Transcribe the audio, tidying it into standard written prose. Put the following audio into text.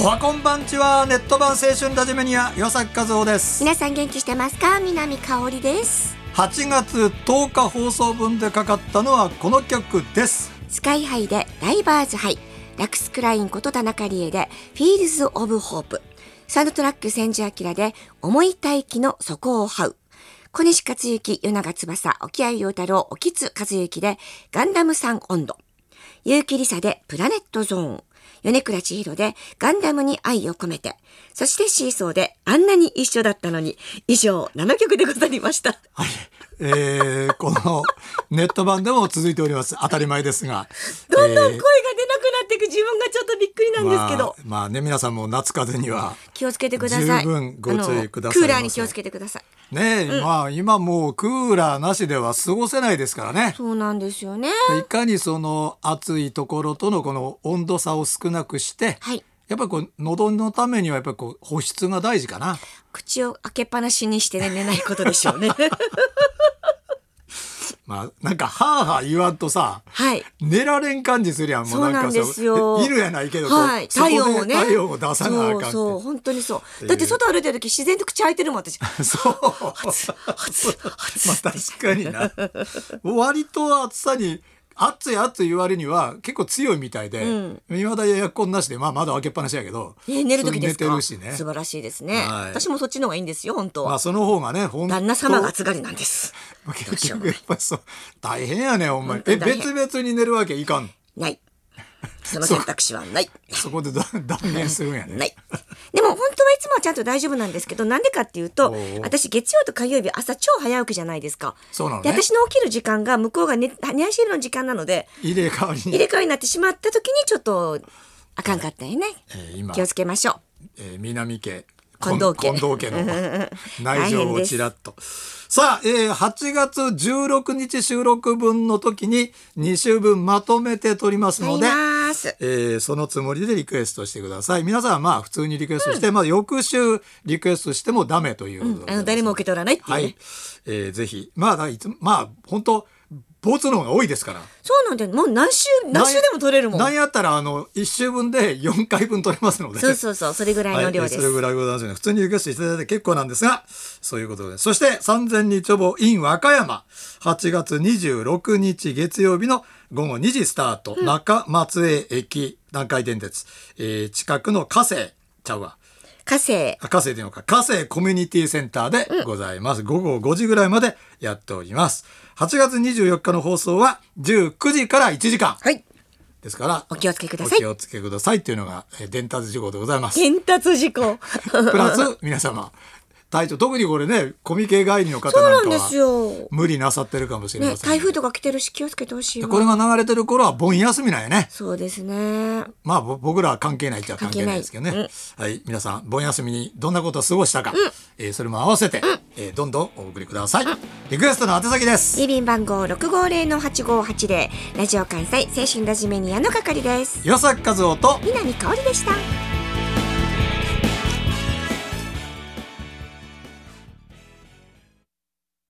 おはこんばんちは。ネット版青春ラジメニア岩崎和夫です。 皆さん元気してますか？南香織です。 8月10日放送分でかかったのはこの曲です。 スカイハイでダイバーズハイ、ラクスクラインこと田中理恵でフィールズオブホープ、サウンドトラック千住明で思い大気の底を這う、小西克幸、与永翼、沖合陽太郎、沖津和幸でガンダム3温度、結城りさでプラネットゾーン、米倉千尋でガンダムに愛を込めて、そしてシーソーであんなに一緒だったのに。以上7曲でございました。 はい、このネット版でも続いております。当たり前ですが、 どんどん声が出なくなっていく自分がちょっとびっくりなんですけど、 まあね、皆さんも夏風邪には気をつけてください。 十分ご注意ください。 クーラーに気をつけてくださいね。まあ今もうクーラーなしでは過ごせないですからね。 そうなんですよね。 いかにその暑いところとのこの温度差を少なくして、 はい、 やっぱりこう喉のためにはやっぱりこう保湿が大事かな。 口を開けっぱなしにして、ね、寝ないことでしょうね。 まあなんかはあはあ言わんとさ、 はい、 寝られん感じするやん。もうなんかそうなんですよ。 いるやないけど、 はい、体温をね、 体温を出さなあかんって。 そう本当にそう。だって外歩いてる時自然と口開いてるもん私。 そうまあ確かにな。割と暑さに暑い言われには結構強いみたいで、未だエアコンなしで、まあ窓開けっぱなしやけど、 寝る時ですか？ 寝てるしね。 素晴らしいですね、 はい、 私もそっちの方がいいんですよ本当は。 まあその方がね、 旦那様が暑がりなんです。 結局やっぱりそう大変やねほんまに。別々に寝るわけいかん？ ない。その選択肢はない。 そこで断言するんやね。 ない。でも本当はいつもはちゃんと大丈夫なんですけど、なんでかっていうと、私月曜と火曜日朝超早起きじゃないですか。 そうなのね。 で私の起きる時間が向こうが寝足の時間なので、 入れ替わりになってしまった時にちょっとあかんかったよね。気をつけましょう。南家近藤家の内情をちらっと。さあ、8月16日収録分の時に2週分まとめて撮りますので、そのつもりでリクエストしてください。皆さんはまあ普通にリクエストして、まあ翌週リクエストしてもダメということで、 誰も受け取らないっていうね。 はい、ぜひまあ本当ボツの方が多いですから。 そうなんだよ。もう何週でも取れるもん。 なんやったら1週分で4回分取れますので。 そうそれぐらいの量です。 それぐらいございますね。普通にリクエストしていただいて結構なんですが、そういうことで。そして3000日ぼ in 和歌山、8月26日月曜日の午後2時スタート、中松江駅南海電鉄、近くの火星ちゃうわ。火星でのか、火星コミュニティセンターでございます。午後5時ぐらいまでやっております。8月24日の放送は19時から1時間。はい。ですからお気をつけください。 お気をつけくださいっていうのが伝達事項でございます。 伝達事項。 プラス皆様。体調、特にこれね、コミケ帰りの方なんかは無理なさってるかもしれません、 ね、台風とか来てるし気をつけてほしいわ。 これが流れてる頃は盆休みなんやね。 そうですね。 まあ僕らは関係ないっちゃ関係ないですけどね、はい、皆さん盆休みにどんなことを過ごしたか、それも合わせて、どんどんお送りください。リクエストの宛先です。 郵便番号 650-8580 ラジオ関西青春ラジメニアの係です。 岩崎和夫と南香織でした。